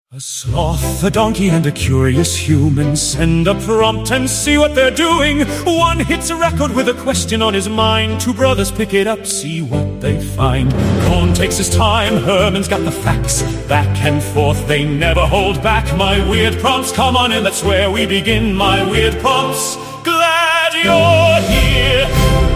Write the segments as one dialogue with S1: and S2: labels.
S1: A sloth, a donkey, and a curious human send a prompt and see what they're doing. One hits a record with a question on his mind. Two brothers pick it up, see what they find. Cohn takes his time, Herman's got the facts. Back and forth, they never hold back. My weird prompts, come on in, that's where we begin. My weird prompts, glad you're here.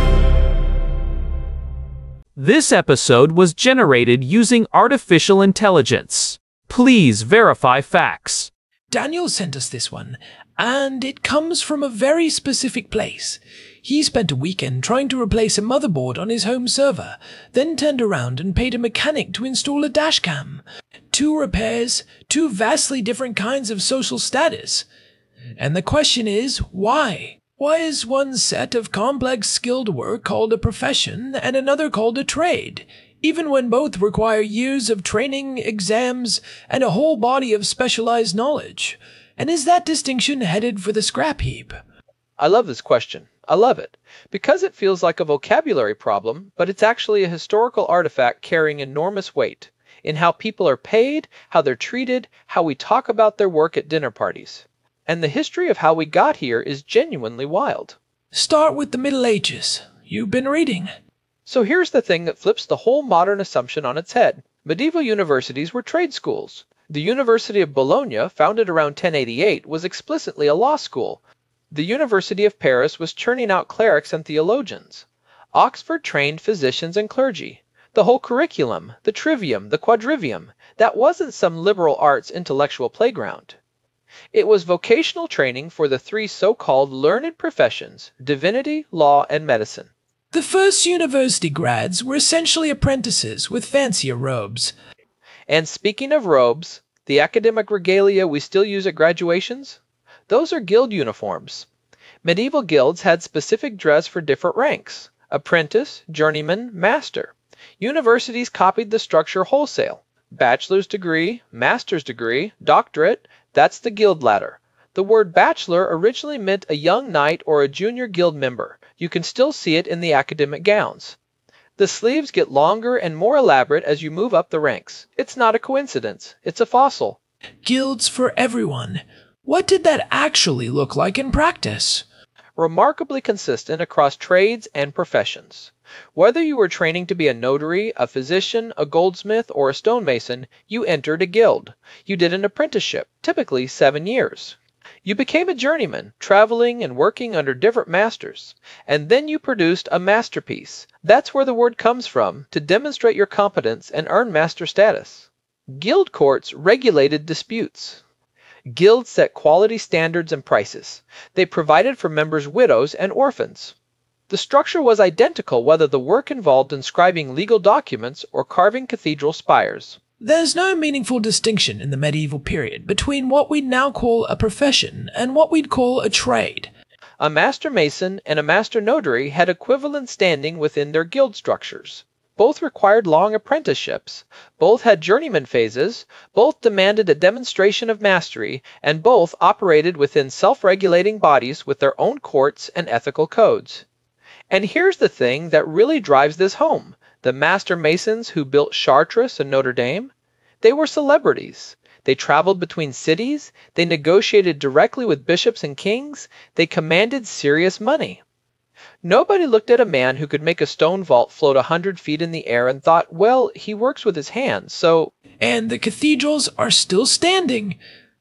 S2: This episode was generated using artificial intelligence. Please verify facts.
S3: Daniel sent us this one, and it comes from a very specific place. He spent a weekend trying to replace a motherboard on his home server, then turned around and paid a mechanic to install a dashcam. 2 repairs, 2 vastly different kinds of social status. And the question is, why? Why is one set of complex skilled work called a profession and another called a trade, even when both require years of training, exams, and a whole body of specialized knowledge? And is that distinction headed for the scrap heap?
S4: I love this question. I love it. Because it feels like a vocabulary problem, but it's actually a historical artifact carrying enormous weight in how people are paid, how they're treated, how we talk about their work at dinner parties. And the history of how we got here is genuinely wild.
S3: Start with the Middle Ages. You've been reading.
S4: So here's the thing that flips the whole modern assumption on its head. Medieval universities were trade schools. The University of Bologna, founded around 1088, was explicitly a law school. The University of Paris was churning out clerics and theologians. Oxford trained physicians and clergy. The whole curriculum, the trivium, the quadrivium, that wasn't some liberal arts intellectual playground. It was vocational training for the 3 so-called learned professions: divinity, law, and medicine.
S3: The first university grads were essentially apprentices with fancier robes.
S4: And speaking of robes, the academic regalia we still use at graduations? Those are guild uniforms. Medieval guilds had specific dress for different ranks: apprentice, journeyman, master. Universities copied the structure wholesale. Bachelor's degree, master's degree, doctorate, that's the guild ladder. The word bachelor originally meant a young knight or a junior guild member. You can still see it in the academic gowns. The sleeves get longer and more elaborate as you move up the ranks. It's not a coincidence. It's a fossil.
S3: Guilds for everyone. What did that actually look like in practice?
S4: Remarkably consistent across trades and professions. Whether you were training to be a notary, a physician, a goldsmith, or a stonemason, you entered a guild. You did an apprenticeship, typically 7 years. You became a journeyman, traveling and working under different masters. And then you produced a masterpiece. That's where the word comes from, to demonstrate your competence and earn master status. Guild courts regulated disputes. Guilds set quality standards and prices. They provided for members' widows and orphans. The structure was identical whether the work involved inscribing legal documents or carving cathedral spires.
S3: There's no meaningful distinction in the medieval period between what we'd now call a profession and what we'd call a trade.
S4: A master mason and a master notary had equivalent standing within their guild structures. Both required long apprenticeships. Both had journeyman phases. Both demanded a demonstration of mastery, and both operated within self-regulating bodies with their own courts and ethical codes. And here's the thing that really drives this home. The master masons who built Chartres and Notre Dame, they were celebrities. They traveled between cities. They negotiated directly with bishops and kings. They commanded serious money. Nobody looked at a man who could make a stone vault float 100 feet in the air and thought, well, he works with his hands, so...
S3: And the cathedrals are still standing.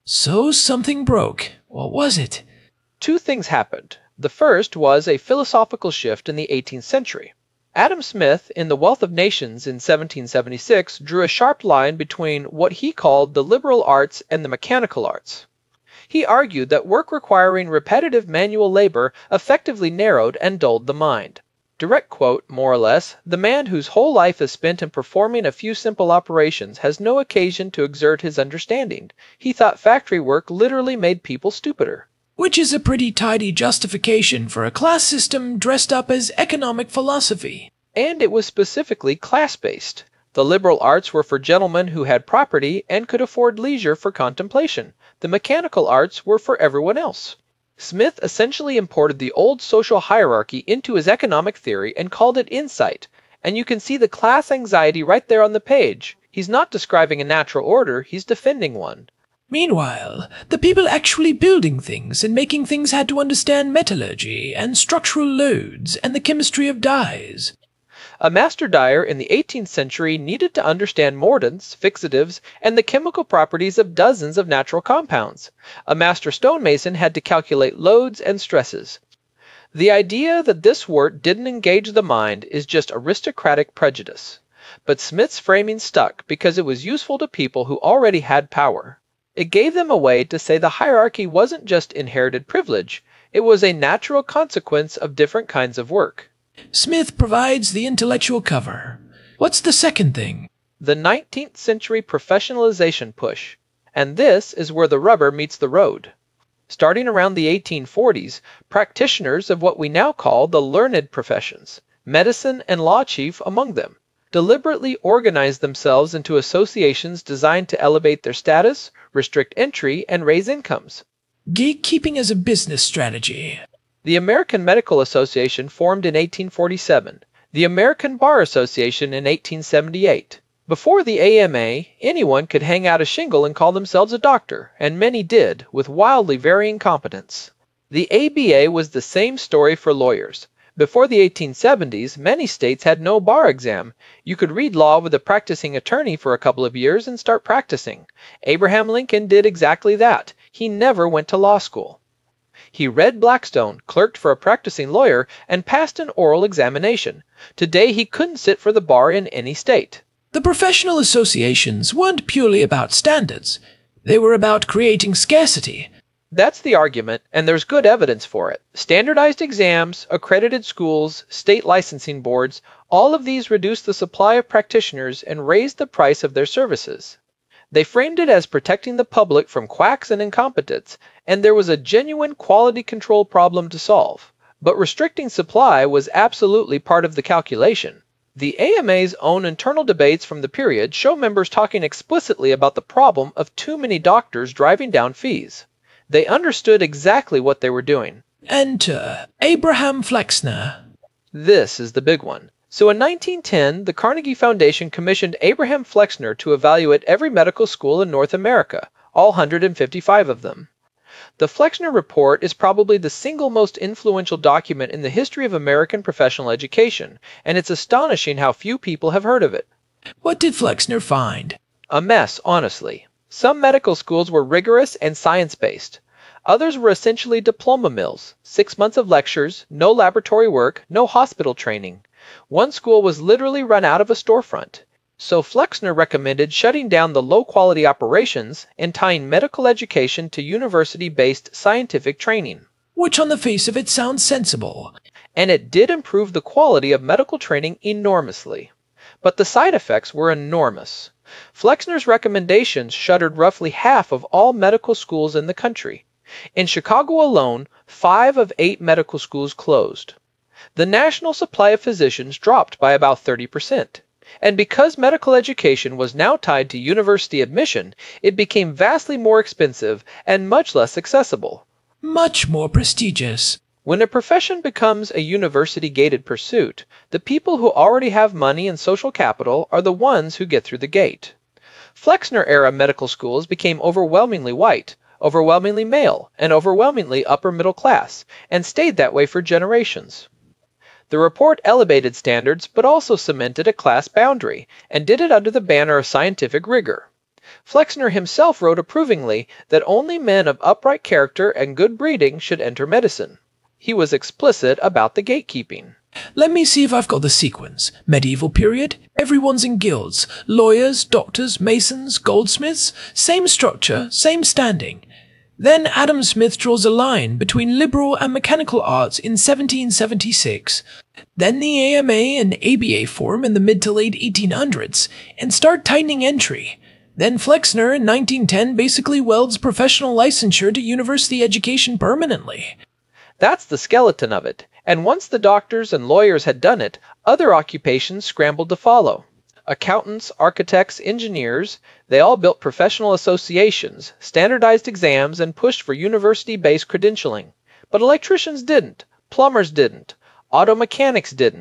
S3: So something broke. What was it?
S4: 2 things happened. The first was a philosophical shift in the 18th century. Adam Smith, in The Wealth of Nations in 1776, drew a sharp line between what he called the liberal arts and the mechanical arts. He argued that work requiring repetitive manual labor effectively narrowed and dulled the mind. Direct quote, more or less, the man whose whole life is spent in performing a few simple operations has no occasion to exert his understanding. He thought factory work literally made people stupider.
S3: Which is a pretty tidy justification for a class system dressed up as economic philosophy.
S4: And it was specifically class-based. The liberal arts were for gentlemen who had property and could afford leisure for contemplation. The mechanical arts were for everyone else. Smith essentially imported the old social hierarchy into his economic theory and called it insight. And you can see the class anxiety right there on the page. He's not describing a natural order, he's defending one.
S3: Meanwhile, the people actually building things and making things had to understand metallurgy and structural loads and the chemistry of dyes.
S4: A master dyer in the 18th century needed to understand mordants, fixatives, and the chemical properties of dozens of natural compounds. A master stonemason had to calculate loads and stresses. The idea that this work didn't engage the mind is just aristocratic prejudice. But Smith's framing stuck because it was useful to people who already had power. It gave them a way to say the hierarchy wasn't just inherited privilege, it was a natural consequence of different kinds of work.
S3: Smith provides the intellectual cover. What's the second thing?
S4: The 19th century professionalization push. And this is where the rubber meets the road. Starting around the 1840s, practitioners of what we now call the learned professions, medicine and law chief among them, deliberately organized themselves into associations designed to elevate their status, restrict entry, and raise incomes.
S3: Gatekeeping as a business strategy.
S4: The American Medical Association formed in 1847, the American Bar Association in 1878. Before the AMA, anyone could hang out a shingle and call themselves a doctor, and many did, with wildly varying competence. The ABA was the same story for lawyers. Before the 1870s, many states had no bar exam. You could read law with a practicing attorney for a couple of years and start practicing. Abraham Lincoln did exactly that. He never went to law school. He read Blackstone, clerked for a practicing lawyer, and passed an oral examination. Today he couldn't sit for the bar in any state.
S3: The professional associations weren't purely about standards. They were about creating scarcity.
S4: That's the argument, and there's good evidence for it. Standardized exams, accredited schools, state licensing boards, all of these reduced the supply of practitioners and raised the price of their services. They framed it as protecting the public from quacks and incompetents, and there was a genuine quality control problem to solve. But restricting supply was absolutely part of the calculation. The AMA's own internal debates from the period show members talking explicitly about the problem of too many doctors driving down fees. They understood exactly what they were doing.
S3: Enter Abraham Flexner.
S4: This is the big one. So in 1910, the Carnegie Foundation commissioned Abraham Flexner to evaluate every medical school in North America, all 155 of them. The Flexner Report is probably the single most influential document in the history of American professional education, and it's astonishing how few people have heard of it.
S3: What did Flexner find?
S4: A mess, honestly. Some medical schools were rigorous and science-based. Others were essentially diploma mills, 6 months of lectures, no laboratory work, no hospital training. One school was literally run out of a storefront. So Flexner recommended shutting down the low-quality operations and tying medical education to university-based scientific training.
S3: Which on the face of it sounds sensible.
S4: And it did improve the quality of medical training enormously. But the side effects were enormous. Flexner's recommendations shuttered roughly half of all medical schools in the country. In Chicago alone, 5 of 8 medical schools closed. The national supply of physicians dropped by about 30%. And because medical education was now tied to university admission, it became vastly more expensive and much less accessible.
S3: Much more prestigious.
S4: When a profession becomes a university-gated pursuit, the people who already have money and social capital are the ones who get through the gate. Flexner-era medical schools became overwhelmingly white, overwhelmingly male, and overwhelmingly upper middle class, and stayed that way for generations. The report elevated standards but also cemented a class boundary, and did it under the banner of scientific rigor. Flexner himself wrote approvingly that only men of upright character and good breeding should enter medicine. He was explicit about the gatekeeping.
S3: Let me see if I've got the sequence. Medieval period, everyone's in guilds. Lawyers, doctors, masons, goldsmiths, same structure, same standing. Then Adam Smith draws a line between liberal and mechanical arts in 1776. Then the AMA and ABA form in the mid to late 1800s and start tightening entry. Then Flexner in 1910 basically welds professional licensure to university education permanently.
S4: That's the skeleton of it, and once the doctors and lawyers had done it, other occupations scrambled to follow. Accountants, architects, engineers, they all built professional associations, standardized exams, and pushed for university-based credentialing. But electricians didn't, plumbers didn't, auto mechanics didn't.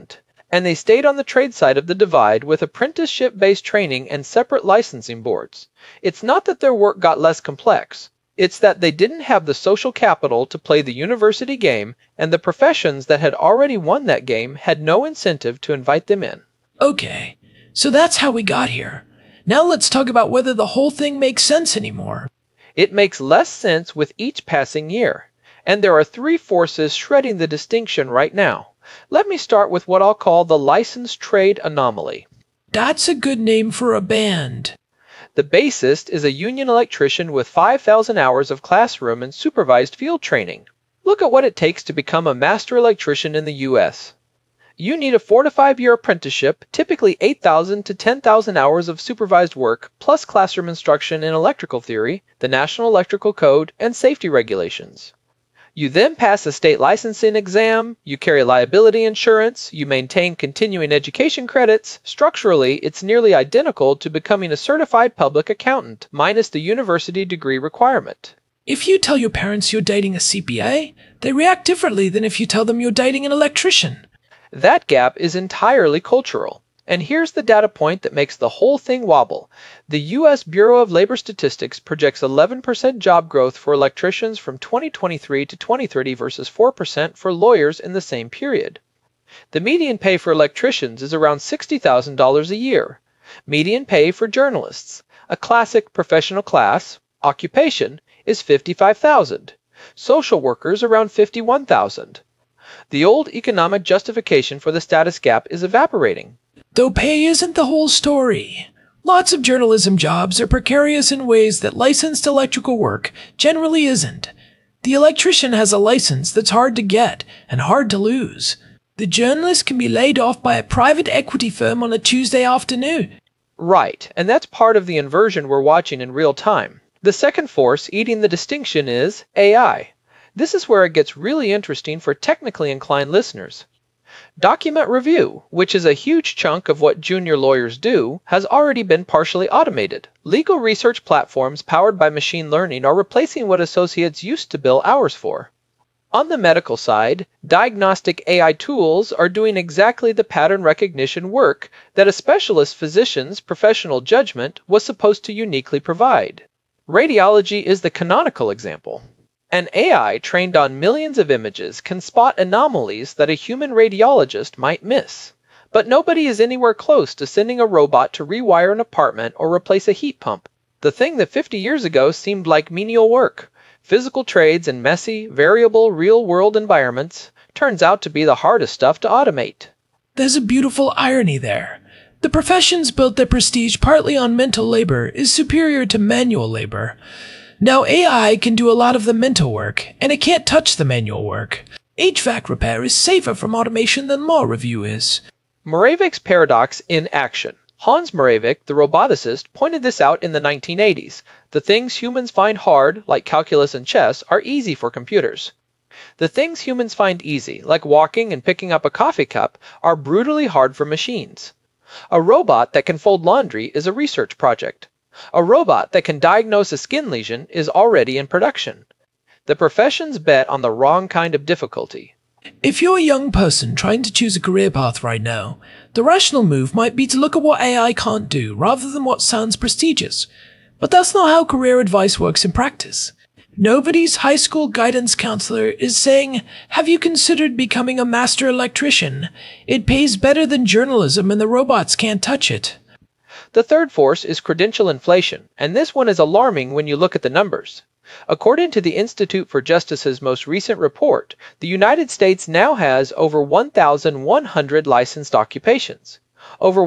S4: And they stayed on the trade side of the divide with apprenticeship-based training and separate licensing boards. It's not that their work got less complex. It's that they didn't have the social capital to play the university game, and the professions that had already won that game had no incentive to invite them in.
S3: Okay, so that's how we got here. Now let's talk about whether the whole thing makes sense anymore.
S4: It makes less sense with each passing year, and there are three forces shredding the distinction right now. Let me start with what I'll call the licensed trade anomaly.
S3: That's a good name for a band.
S4: The bassist is a union electrician with 5,000 hours of classroom and supervised field training. Look at what it takes to become a master electrician in the U.S. You need a 4 to 5 year apprenticeship, typically 8,000 to 10,000 hours of supervised work, plus classroom instruction in electrical theory, the National Electrical Code, and safety regulations. You then pass a state licensing exam, you carry liability insurance, you maintain continuing education credits. Structurally, it's nearly identical to becoming a certified public accountant, minus the university degree requirement.
S3: If you tell your parents you're dating a CPA, they react differently than if you tell them you're dating an electrician.
S4: That gap is entirely cultural. And here's the data point that makes the whole thing wobble. The U.S. Bureau of Labor Statistics projects 11% job growth for electricians from 2023 to 2030 versus 4% for lawyers in the same period. The median pay for electricians is around $60,000 a year. Median pay for journalists, a classic professional class, occupation, is $55,000. Social workers around $51,000. The old economic justification for the status gap is evaporating.
S3: Though pay isn't the whole story. Lots of journalism jobs are precarious in ways that licensed electrical work generally isn't. The electrician has a license that's hard to get and hard to lose. The journalist can be laid off by a private equity firm on a Tuesday afternoon.
S4: Right, and that's part of the inversion we're watching in real time. The second force eating the distinction is AI. This is where it gets really interesting for technically inclined listeners. Document review, which is a huge chunk of what junior lawyers do, has already been partially automated. Legal research platforms powered by machine learning are replacing what associates used to bill hours for. On the medical side, diagnostic AI tools are doing exactly the pattern recognition work that a specialist physician's professional judgment was supposed to uniquely provide. Radiology is the canonical example. An AI trained on millions of images can spot anomalies that a human radiologist might miss. But nobody is anywhere close to sending a robot to rewire an apartment or replace a heat pump. The thing that 50 years ago seemed like menial work, physical trades in messy, variable, real-world environments, turns out to be the hardest stuff to automate.
S3: There's a beautiful irony there. The professions built their prestige partly on mental labor is superior to manual labor. Now AI can do a lot of the mental work, and it can't touch the manual work. HVAC repair is safer from automation than law review is.
S4: Moravic's paradox in action. Hans Moravec, the roboticist, pointed this out in the 1980s. The things humans find hard, like calculus and chess, are easy for computers. The things humans find easy, like walking and picking up a coffee cup, are brutally hard for machines. A robot that can fold laundry is a research project. A robot that can diagnose a skin lesion is already in production. The professions bet on the wrong kind of difficulty.
S3: If you're a young person trying to choose a career path right now, the rational move might be to look at what AI can't do rather than what sounds prestigious. But that's not how career advice works in practice. Nobody's high school guidance counselor is saying, "Have you considered becoming a master electrician? It pays better than journalism and the robots can't touch it."
S4: The third force is credential inflation, and this one is alarming when you look at the numbers. According to the Institute for Justice's most recent report, the United States now has over 1,100 licensed occupations. Over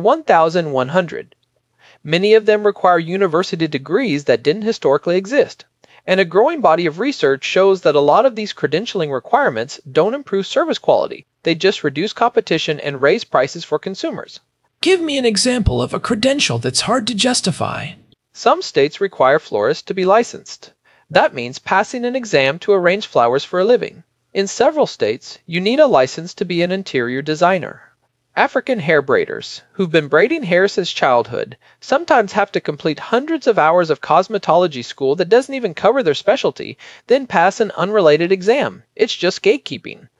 S4: 1,100. Many of them require university degrees that didn't historically exist. And a growing body of research shows that a lot of these credentialing requirements don't improve service quality. They just reduce competition and raise prices for consumers.
S3: Give me an example of a credential that's hard to justify.
S4: Some states require florists to be licensed. That means passing an exam to arrange flowers for a living. In several states, you need a license to be an interior designer. African hair braiders, who've been braiding hair since childhood, sometimes have to complete hundreds of hours of cosmetology school that doesn't even cover their specialty, then pass an unrelated exam. It's just gatekeeping.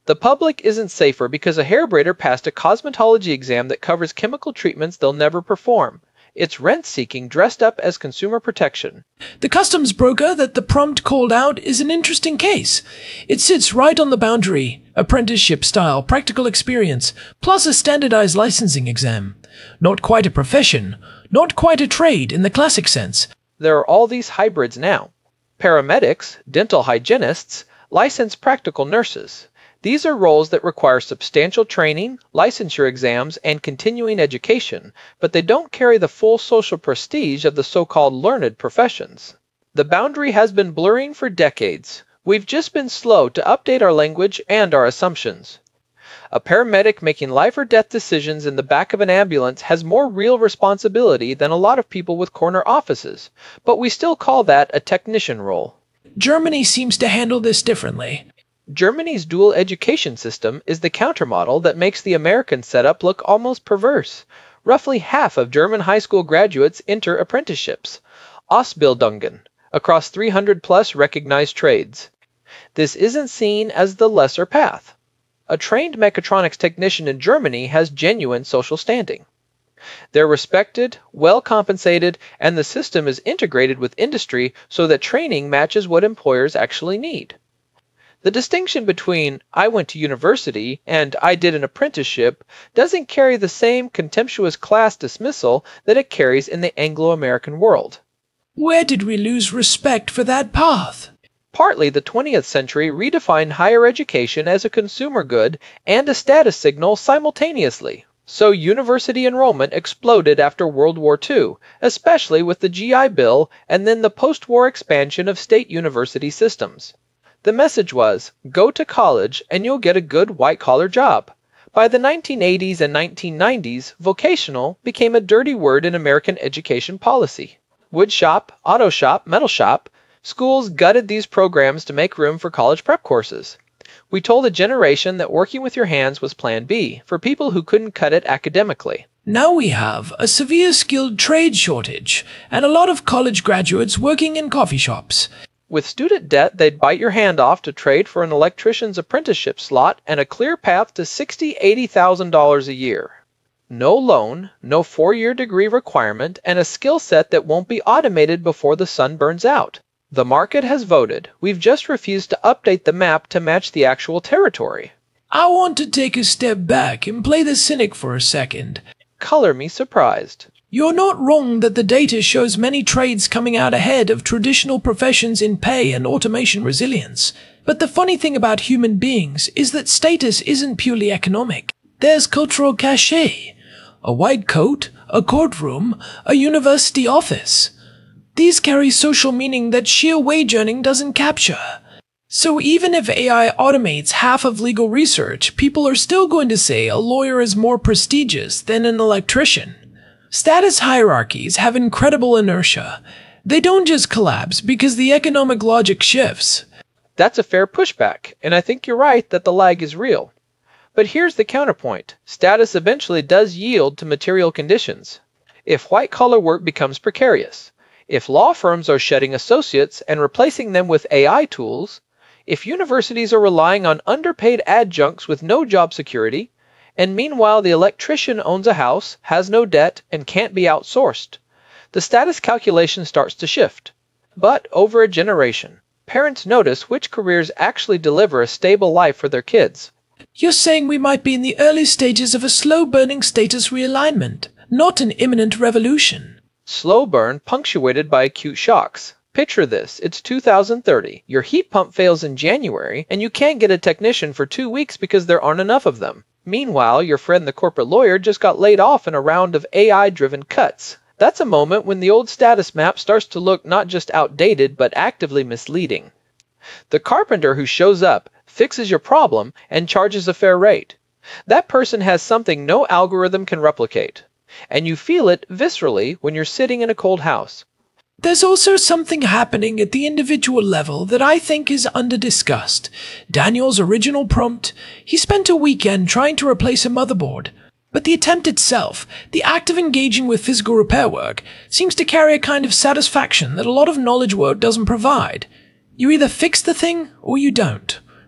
S4: The public isn't safer because a hair braider passed a cosmetology exam that covers chemical treatments they'll never perform. It's rent-seeking dressed up as consumer protection.
S3: The customs broker that the prompt called out is an interesting case. It sits right on the boundary, apprenticeship-style practical experience, plus a standardized licensing exam. Not quite a profession, not quite a trade in the classic sense.
S4: There are all these hybrids now. Paramedics, dental hygienists, licensed practical nurses. These are roles that require substantial training, licensure exams, and continuing education, but they don't carry the full social prestige of the so-called learned professions. The boundary has been blurring for decades. We've just been slow to update our language and our assumptions. A paramedic making life or death decisions in the back of an ambulance has more real responsibility than a lot of people with corner offices, but we still call that a technician role.
S3: Germany seems to handle this differently.
S4: Germany's dual education system is the countermodel that makes the American setup look almost perverse. Roughly half of German high school graduates enter apprenticeships, Ausbildungen, across 300-plus recognized trades. This isn't seen as the lesser path. A trained mechatronics technician in Germany has genuine social standing. They're respected, well compensated, and the system is integrated with industry so that training matches what employers actually need. The distinction between I went to university and I did an apprenticeship doesn't carry the same contemptuous class dismissal that it carries in the Anglo-American world.
S3: Where did we lose respect for that path?
S4: Partly, the 20th century redefined higher education as a consumer good and a status signal simultaneously. So university enrollment exploded after World War II, especially with the GI Bill and then the post-war expansion of state university systems. The message was, go to college and you'll get a good white-collar job. By the 1980s and 1990s, vocational became a dirty word in American education policy. Wood shop, auto shop, metal shop, schools gutted these programs to make room for college prep courses. We told a generation that working with your hands was Plan B for people who couldn't cut it academically.
S3: Now we have a severe skilled trade shortage and a lot of college graduates working in coffee shops.
S4: With student debt, they'd bite your hand off to trade for an electrician's apprenticeship slot and a clear path to $60,000 to $80,000 a year. No loan, no 4-year degree requirement, and a skill set that won't be automated before the sun burns out. The market has voted. We've just refused to update the map to match the actual territory.
S3: I want to take a step back and play the cynic for a second.
S4: Color me surprised.
S3: You're not wrong that the data shows many trades coming out ahead of traditional professions in pay and automation resilience. But the funny thing about human beings is that status isn't purely economic. There's cultural cachet. A white coat, a courtroom, a university office. These carry social meaning that sheer wage earning doesn't capture. So even if AI automates half of legal research, people are still going to say a lawyer is more prestigious than an electrician. Status hierarchies have incredible inertia. They don't just collapse because the economic logic shifts.
S4: That's a fair pushback, and I think you're right that the lag is real. But here's the counterpoint. Status eventually does yield to material conditions. If white-collar work becomes precarious, if law firms are shedding associates and replacing them with AI tools, if universities are relying on underpaid adjuncts with no job security, and meanwhile the electrician owns a house, has no debt, and can't be outsourced, the status calculation starts to shift. But over a generation, parents notice which careers actually deliver a stable life for their kids.
S3: You're saying we might be in the early stages of a slow-burning status realignment, not an imminent revolution.
S4: Slow burn punctuated by acute shocks. Picture this, it's 2030, your heat pump fails in January, and you can't get a technician for 2 weeks because there aren't enough of them. Meanwhile, your friend the corporate lawyer just got laid off in a round of AI-driven cuts. That's a moment when the old status map starts to look not just outdated, but actively misleading. The carpenter who shows up, fixes your problem, and charges a fair rate. That person has something no algorithm can replicate. And you feel it viscerally when you're sitting in a cold house.
S3: There's also something happening at the individual level that I think is under-discussed. Daniel's original prompt, he spent a weekend trying to replace a motherboard. But the attempt itself, the act of engaging with physical repair work, seems to carry a kind of satisfaction that a lot of knowledge work doesn't provide. You either fix the thing or you don't.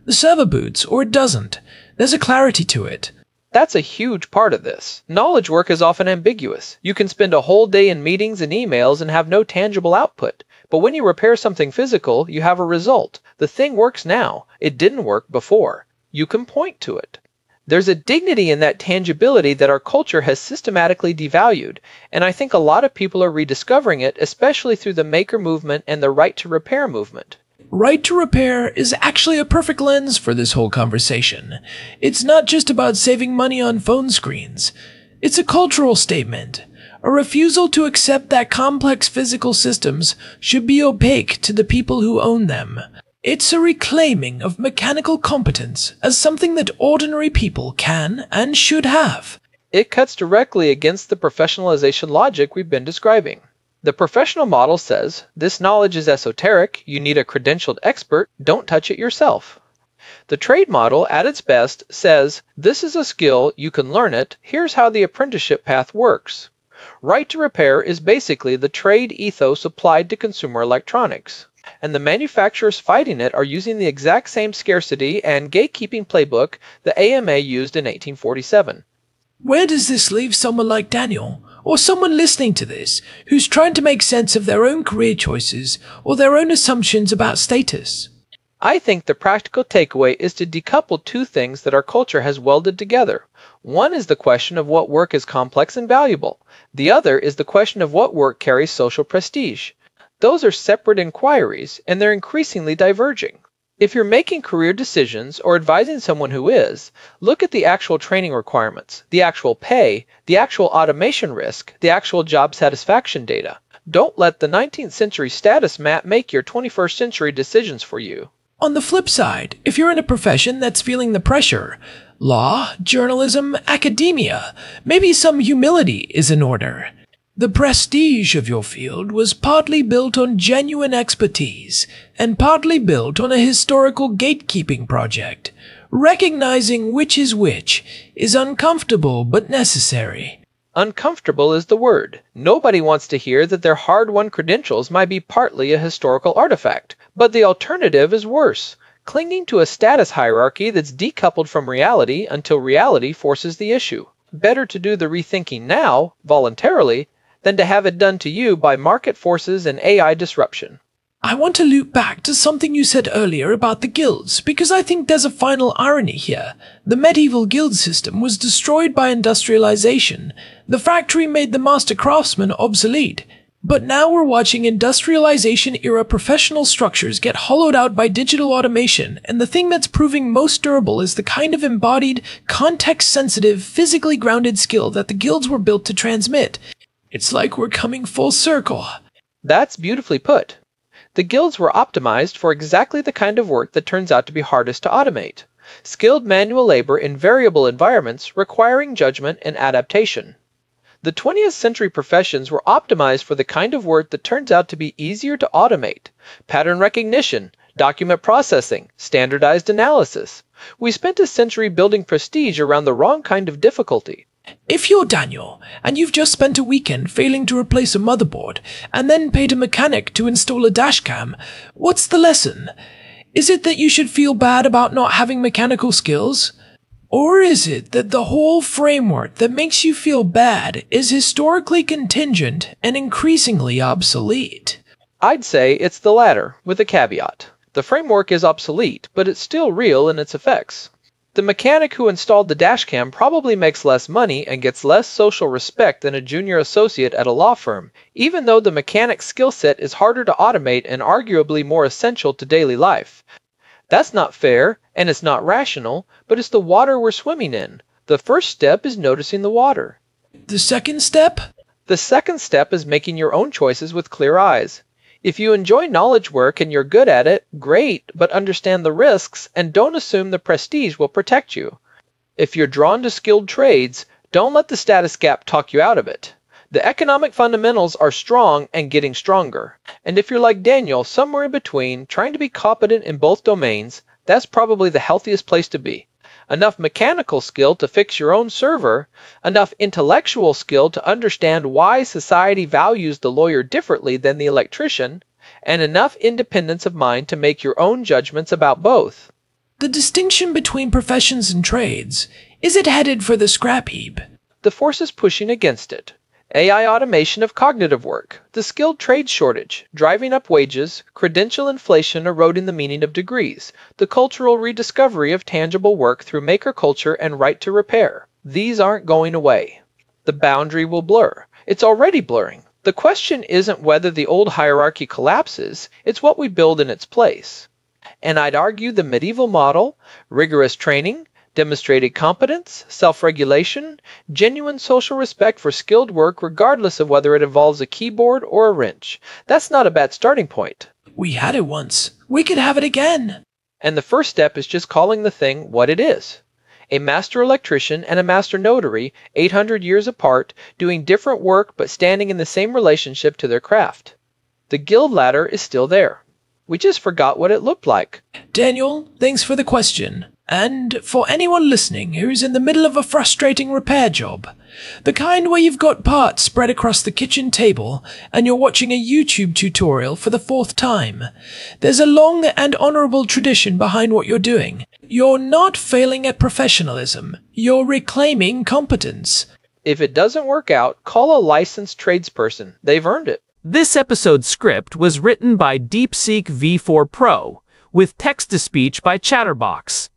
S3: The server boots, or it doesn't. There's a clarity to it.
S4: That's a huge part of this. Knowledge work is often ambiguous. You can spend a whole day in meetings and emails and have no tangible output. But when you repair something physical, you have a result. The thing works now. It didn't work before. You can point to it. There's a dignity in that tangibility that our culture has systematically devalued, and I think a lot of people are rediscovering it, especially through the maker movement and the right to repair movement.
S3: Right to repair is actually a perfect lens for this whole conversation. It's not just about saving money on phone screens. It's a cultural statement, a refusal to accept that complex physical systems should be opaque to the people who own them. It's a reclaiming of mechanical competence as something that ordinary people can and should have.
S4: It cuts directly against the professionalization logic we've been describing. The professional model says, this knowledge is esoteric, you need a credentialed expert, don't touch it yourself. The trade model, at its best, says, this is a skill, you can learn it, here's how the apprenticeship path works. Right to repair is basically the trade ethos applied to consumer electronics. And the manufacturers fighting it are using the exact same scarcity and gatekeeping playbook the AMA used in 1847.
S3: Where does this leave someone like Daniel, or someone listening to this, who's trying to make sense of their own career choices or their own assumptions about status?
S4: I think the practical takeaway is to decouple two things that our culture has welded together. One is the question of what work is complex and valuable. The other is the question of what work carries social prestige. Those are separate inquiries, and they're increasingly diverging. If you're making career decisions or advising someone who is, look at the actual training requirements, the actual pay, the actual automation risk, the actual job satisfaction data. Don't let the 19th century status map make your 21st century decisions for you.
S3: On the flip side, if you're in a profession that's feeling the pressure, law, journalism, academia, maybe some humility is in order. The prestige of your field was partly built on genuine expertise and partly built on a historical gatekeeping project. Recognizing which is uncomfortable but necessary.
S4: Uncomfortable is the word. Nobody wants to hear that their hard-won credentials might be partly a historical artifact, but the alternative is worse. Clinging to a status hierarchy that's decoupled from reality until reality forces the issue. Better to do the rethinking now, voluntarily, than to have it done to you by market forces and AI disruption.
S3: I want to loop back to something you said earlier about the guilds, because I think there's a final irony here. The medieval guild system was destroyed by industrialization. The factory made the master craftsman obsolete. But now we're watching industrialization-era professional structures get hollowed out by digital automation, and the thing that's proving most durable is the kind of embodied, context-sensitive, physically grounded skill that the guilds were built to transmit. It's like we're coming full circle.
S4: That's beautifully put. The guilds were optimized for exactly the kind of work that turns out to be hardest to automate. Skilled manual labor in variable environments requiring judgment and adaptation. The 20th century professions were optimized for the kind of work that turns out to be easier to automate. Pattern recognition, document processing, standardized analysis. We spent a century building prestige around the wrong kind of difficulty.
S3: If you're Daniel, and you've just spent a weekend failing to replace a motherboard, and then paid a mechanic to install a dashcam, what's the lesson? Is it that you should feel bad about not having mechanical skills? Or is it that the whole framework that makes you feel bad is historically contingent and increasingly obsolete?
S4: I'd say it's the latter, with a caveat. The framework is obsolete, but it's still real in its effects. The mechanic who installed the dashcam probably makes less money and gets less social respect than a junior associate at a law firm, even though the mechanic's skill set is harder to automate and arguably more essential to daily life. That's not fair, and it's not rational, but it's the water we're swimming in. The first step is noticing the water.
S3: The second step?
S4: The second step is making your own choices with clear eyes. If you enjoy knowledge work and you're good at it, great, but understand the risks and don't assume the prestige will protect you. If you're drawn to skilled trades, don't let the status gap talk you out of it. The economic fundamentals are strong and getting stronger. And if you're like Daniel, somewhere in between, trying to be competent in both domains, that's probably the healthiest place to be. Enough mechanical skill to fix your own server, enough intellectual skill to understand why society values the lawyer differently than the electrician, and enough independence of mind to make your own judgments about both.
S3: The distinction between professions and trades, is it headed for the scrap heap?
S4: The forces pushing against it. AI automation of cognitive work, the skilled trade shortage, driving up wages, credential inflation eroding the meaning of degrees, the cultural rediscovery of tangible work through maker culture and right to repair. These aren't going away. The boundary will blur. It's already blurring. The question isn't whether the old hierarchy collapses, it's what we build in its place. And I'd argue the medieval model, rigorous training, demonstrated competence, self-regulation, genuine social respect for skilled work regardless of whether it involves a keyboard or a wrench. That's not a bad starting point.
S3: We had it once. We could have it again.
S4: And the first step is just calling the thing what it is. A master electrician and a master notary, 800 years apart, doing different work but standing in the same relationship to their craft. The guild ladder is still there. We just forgot what it looked like.
S3: Daniel, thanks for the question. And for anyone listening who's in the middle of a frustrating repair job, the kind where you've got parts spread across the kitchen table and you're watching a YouTube tutorial for the 4th time, there's a long and honorable tradition behind what you're doing. You're not failing at professionalism. You're reclaiming competence.
S4: If it doesn't work out, call a licensed tradesperson. They've earned it.
S2: This episode's script was written by DeepSeek V4 Pro, with text-to-speech by Chatterbox.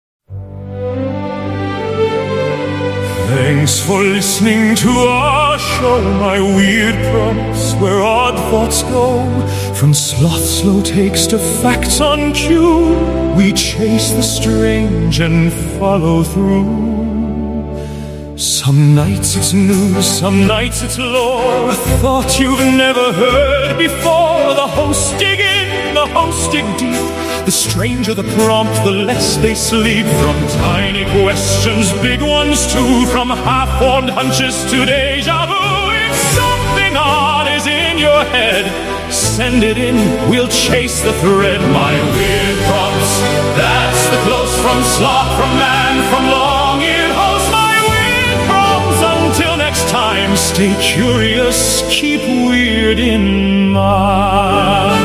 S1: Thanks for listening to our show, my weird prompts where odd thoughts go. From sloth slow takes to facts on cue, we chase the strange and follow through. Some nights it's news, some nights it's lore, a thought you've never heard before. The hosts dig in, the hosts dig deep. The stranger the prompt, the less they sleep. From tiny questions, big ones too. From half-formed hunches to deja vu. If something odd is in your head, send it in, we'll chase the thread. My weird prompts, that's the close from sloth, from man, from long-eared host. My weird prompts, until next time, stay curious, keep weird in mind.